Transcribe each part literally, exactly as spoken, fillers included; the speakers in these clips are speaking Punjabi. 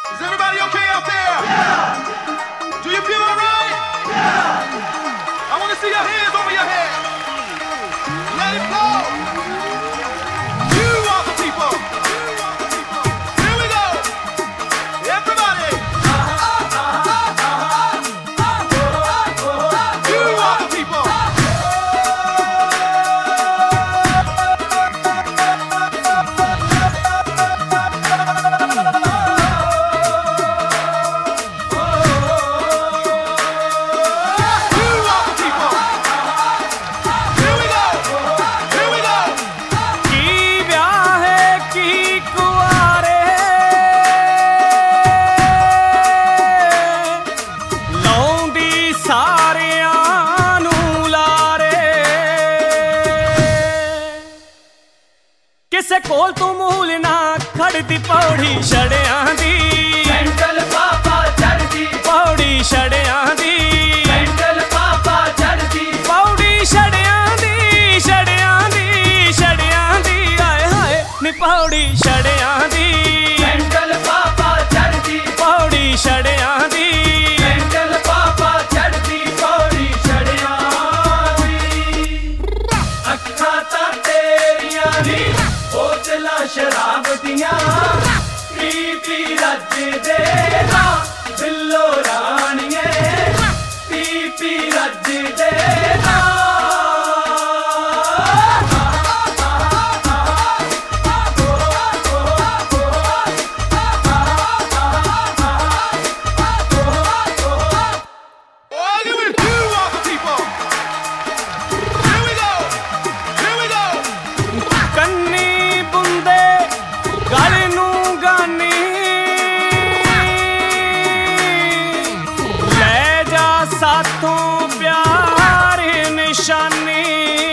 Is everybody okay out there? Yeah. Do you feel all right? Yeah. I want to see your hands over your head. Let it go. You are the people. Here we go. Everybody. You are the people. ਕਿਸੇ ਕੋਲ ਤੂੰ ਮੂਲ ਨਾ ਖੜਦੀ ਪੌੜੀ ਛੜਿਆਂ ਦੀ ਮੈਂਟਲ ਪਾਪਾ ਚੜਦੀ ਪੌੜੀ ਛੜਿਆਂ ਦੀ ਮੈਂਟਲ ਪਾਪਾ ਚੜਦੀ ਪੌੜੀ ਛੜਿਆਂ ਦੀ ਛੜਿਆਂ ਦੀ ਛੜਿਆਂ ਦੀ ਆਏ ਹਾਏ ਨੀ ਪੌੜੀ ਛੜਿਆਂ ਦੀ ਮੈਂਟਲ ਪਾਪਾ ਚੜਦੀ ਪੌੜੀ ਛੜਿਆਂ ਦੀ ਮੈਂਟਲ ਪਾਪਾ ਚੜਦੀ ਪੌੜੀ ਛੜਿਆਂ ਦੀ ਅੱਖਾਂ ਤਾਂ ਤੇਰੀਆਂ ਨੀ ਬੋਤਲਾਂ ਸ਼ਰਾਬ ਦੀਆਂ ਪੀ ਪੀ ਰੱਜਦੇ ਨਾ ਬਿੱਲੋ ਰਾਣੀਏ ਪੀ ਪੀ ਰੱਜਦੇ ਨਾ ਸਾਥੋਂ ਪਿਆਰ ਨਿਸ਼ਾਨੀ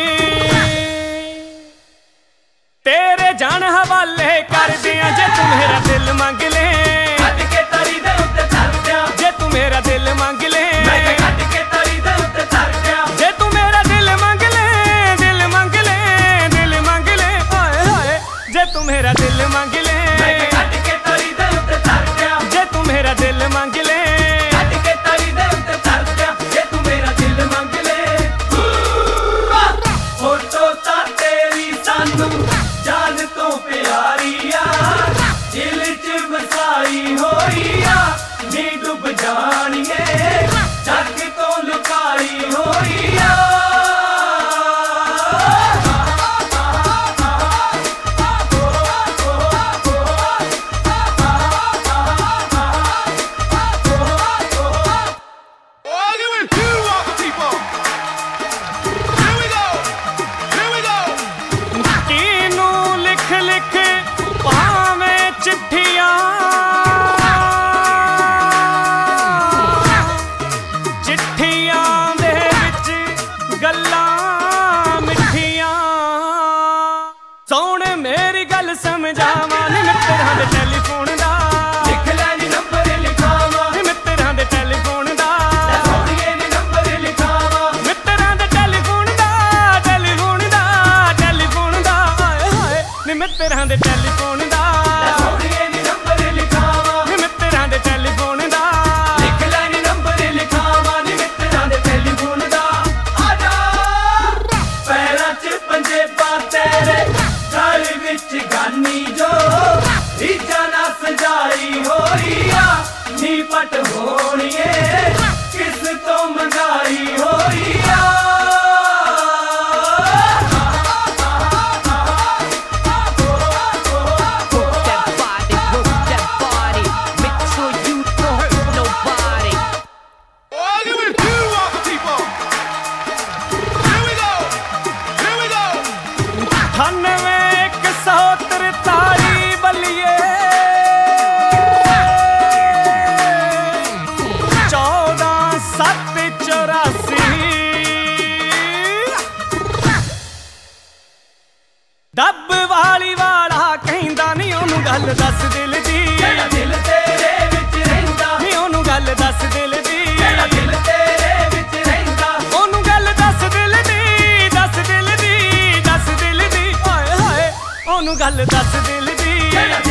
ਤੇਰੇ ਜਾਨ ਹਵਾਲੇ ਕਰਦਿਆਂ ਜੇ ਤੂੰ ਮੇਰਾ ਦਿਲ ਮੰਗ ਲੈ ਕੱਢ ਕੇ ਤਰੀ ਦੇ ਉੱਤੇ ਚੱਲ ਪਿਆ ਜੇ ਤੂੰ ਮੇਰਾ ਦਿਲ ਮੰਗ ਲੈ ਮੈਂ ਕੱਢ ਕੇ ਤਰੀ ਦੇ ਉੱਤੇ ਚੱਲ ਪਿਆ ਜੇ ਤੂੰ ਮੇਰਾ ਦਿਲ ਮੰਗ ਲੈ ਦਿਲ ਮੰਗ ਲੈ ਦਿਲ ਮੰਗ ਲੈ ਹਾਏ ਹਾਏ ਜੇ ਤੂੰ ਮੇਰਾ ਦਿਲ ਮੰਗ ਲੈ ਮੈਂ ਕੱਢ ਕੇ ਤਰੀ ਦੇ ਉੱਤੇ ਚੱਲ ਪਿਆ ਜੇ ਤੂੰ ਮੇਰਾ ਦਿਲ ਮੰਗ ਲੈ ਕੱਢ ਕੇ ਤਰੀ ਦੇ ਉੱਤੇ ਚੱਲ ਪਿਆ ਜੇ ਤੂੰ ਮੇਰਾ ਦਿਲ ਮੰਗ ਲੈ ਫੋਟੋ ਤਾਂ ਤੇਰੀ ਸਾਨੂੰ ਜਾਨ ਤੋਂ ਪਿਆਰੀ ਆ ਦਿਲ 'ਚ ਵਸਾਈ ਹੋਈ ਆ ਨੀ ਡੁੱਬ ਜਾਣੀਏ ਜੱਗ ਤੋਂ ਲੁਕਾਈ ਹੋਈ ਆ ਸੋਹਣੇ ਮੇਰੀ ਗੱਲ ਸਮਝਾਵਾਂ ਨੀ ਮਿੱਤਰਾਂ ਦੇ ਟੈਲੀਫੋਨ ਦਾ ਲਿਖ ਲੈ ਨੀ ਨੰਬਰ ਲਿਖਾਵਾਂ ਨੀ ਮਿੱਤਰਾਂ ਦੇ ਟੈਲੀਫੋਨ ਦਾ ਸੋਹਣੀਏ ਨੀ ਨੰਬਰ ਲਿਖਾਵਾਂ ਮਿੱਤਰਾਂ ਦੇ ਟੈਲੀਫੋਨ ਦਾ ਟੈਲੀਫੋਨ ਦਾ ਟੈਲੀਫੋਨ ਦਾ ਹਾਏ ਹਾਏ ਨੀ ਮਿੱਤਰਾਂ ਦੇ ਟੈਲੀਫੋਨ ਦਾ ਸੋਹਣੀਏ ਨੀ ਨੰਬਰ ਲਿਖਾਵਾਂ ਨੀ ਮਿੱਤਰਾਂ ਦੇ ਟੈਲੀਫੋਨ ਦਾ ਲਿਖ ਲੈ ਨੀ ਨੰਬਰ ਲਿਖਾਵਾਂ ਨੀ ਮਿੱਤਰਾਂ ਦੇ ਟੈਲੀਫੋਨ ਦਾ ਆ ਜਾ ਪੈਰਾਂ 'ਚ ਪੰਜੇਬਾਂ ਤੇਰੇ ਗਲ ਵਿੱਚ ਗਾਨੀ ਜੋ ਰੀਝਾਂ ਨਾਲ ਸਜਾਈ ਹੋਈ ਆ ਨੀ ਪਟ ਹੋਣੀਏ ਕਿਸ ਤੋਂ ਮੰਗਾਈ ਹੋਈ ਆ ਅਠਾਨਵੇਂ ਇੱਕ ਸੌ ਤਰਤਾਲੀ ਬੱਲੀਏ ਚੌਦਾਂ ਸੱਤ ਚੌਰਾਸੀ ਡੱਬ ਵਾਲੀ ਵਾਲਾ ਕਹਿੰਦਾ ਨੀ ਉਹਨੂੰ ਗੱਲ ਦੱਸ ਦਿਲ ਦੀ ਜਿਹੜਾ ਦਿਲ ਤੇਰੇ ਵਿੱਚ ਰਹਿੰਦਾ ਨੀ ਉਹਨੂੰ ਗੱਲ ਦੱਸ ਦਿਲ ਦੀ ਜਿਹੜਾ ਦਿਲ ਤੇਰੇ ਵਿੱਚ ਰਹਿੰਦਾ ਉਹਨੂੰ ਗੱਲ ਦੱਸ ਦਿਲ ਦੀ ਦੱਸ ਦਿਲ ਦੀ ਦੱਸ ਦਿਲ ਦੀ ਹਾਏ ਹਾਏ ਉਹਨੂੰ ਗੱਲ ਦੱਸ ਦਿਲ ਦੀ